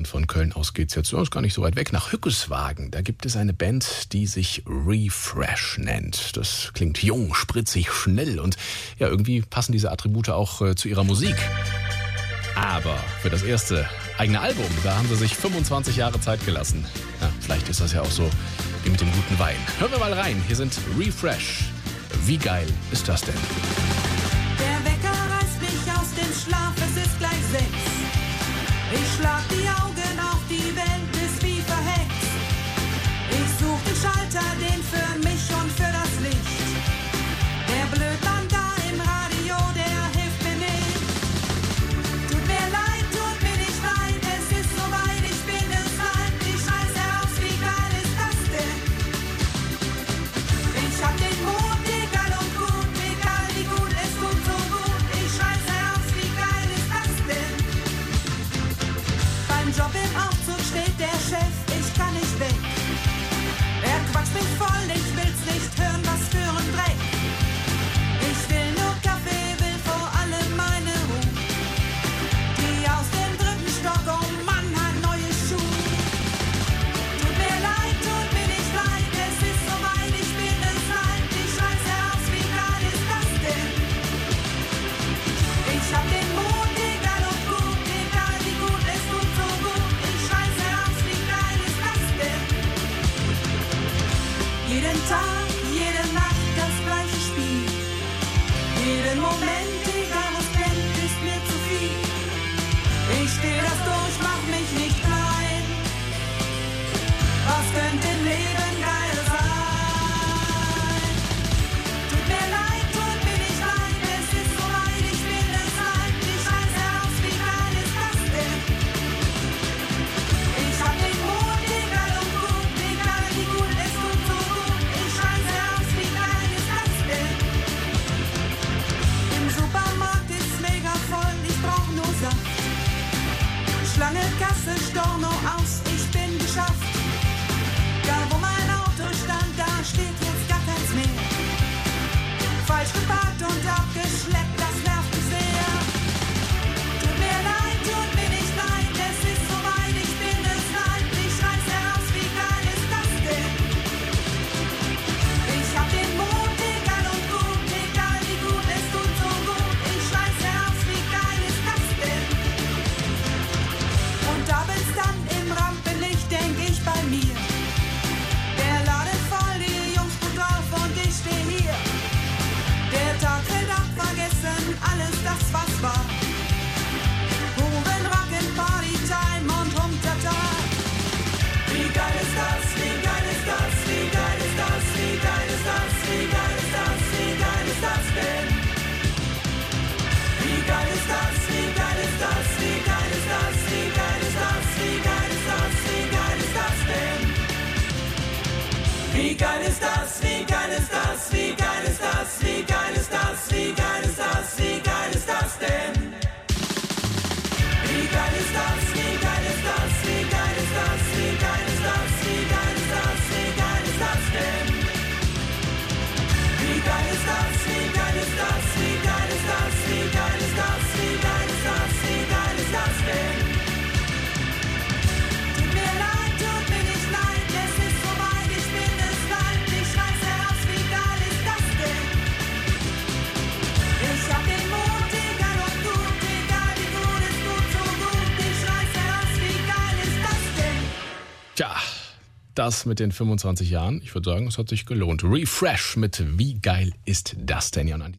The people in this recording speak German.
Und von Köln aus geht's jetzt, ist gar nicht so weit weg, nach Hückeswagen. Da gibt es eine Band, die sich Refresh nennt. Das klingt jung, spritzig, schnell und ja, irgendwie passen diese Attribute auch zu ihrer Musik. Aber für das erste eigene Album, da haben sie sich 25 Jahre Zeit gelassen. Ja, vielleicht ist das ja auch so wie mit dem guten Wein. Hören wir mal rein. Hier sind Refresh. Wie geil ist das denn? Der Wecker reißt mich aus dem Schlaf, es ist gleich 6. Ich schlag die Augen auf, die Welt ist wie verhext. Ich such den Schalter, den für mich und für das Licht. Der Blödmann da im Radio, der hilft mir nicht. Tut mir leid, tut mir nicht leid, es ist soweit, ich bin es leid. Ich scheiße aus, wie geil ist das denn? Ich hab den Mond, egal und gut, egal wie gut, es tut so gut. Ich scheiße aus, wie geil ist das denn? Beim Job im Aufzug steht der Chef, ich kann nicht weg. Er quatscht mich voll, ich will's nicht hören, was für ein Dreck. Ich will nur Kaffee, will vor allem meine Ruhe. Die aus dem 3. Stock, oh Mann, hat neue Schuhe. Tut mir nicht leid, es ist soweit, ich bin es leid. Ich scheiße aus, wie geil ist das denn? Ich hab den Mond, egal und gut, egal wie gut, es tut so gut. Ich scheiße aus, wie geil ist das denn? Jeden Tag, jede Nacht das gleiche Spiel. Jeden Moment, egal wo's brennt, ist mir zu viel. Ich steh das durch, mach mich nicht klein. Was könnte im Leben geil sein? Tut mir nicht leid, es ist soweit, ich bin es leid. Ich scheiße aus, wie geil ist das denn? Ich hab den Mond, egal und gut, egal wie gut, es tut so gut. Ich scheiße aus, wie geil ist das denn? Im Supermarkt ist mega voll, ich brauch nur Saft. Schlange, Kasse, Storno aus, ich bin geschafft. Da wo mein Auto stand, da steht jetzt gar keins mehr. Falsch geparkt und abgeschleppt, das nervt mich sehr. Tut mir nicht leid, es ist soweit, ich bin es leid. Ich scheiße aus, wie geil ist das denn? Ich hab den Mond, egal und gut, egal wie gut, es tut so gut. Ich scheiße aus, wie geil ist das denn? Und abends dann im Rampenlicht denk ich bei mir. Der Laden voll, die Jungs gut drauf und ich steh hier. Der Tag fällt ab, vergessen alles das, was war. Huren, Rocken, Party, Time und Humtata. Wie geil ist das, wie geil ist das, wie geil ist das, wie geil ist das, wie geil ist das, wie geil ist das denn? Wie geil ist das, wie geil ist das, wie geil ist das, wie geil ist das, wie geil ist das, wie geil ist das denn? Wie geil ist das, wie geil ist das, wie geil ist das, wie geil ist das, wie geil ist das, wie geil ist das denn? Wie geil ist das, wie geil ist das, wie geil ist das, wie geil ist das, wie geil ist das, wie geil ist das denn? Wie geil ist das, wie geil ist das, wie geil ist das, wie geil ist das, wie geil ist das, wie geil ist das denn? Tut mir nicht leid, es ist soweit, ich bin es leid. Ich scheiße aus, wie geil ist das denn? Ich hab den Mond, egal und gut, egal wie gut, es tut so gut. Ich scheiße aus, wie geil ist das denn? Tja, das mit den 25 Jahren, ich würde sagen, es hat sich gelohnt. Refresh mit Wie geil ist das denn? Ja, und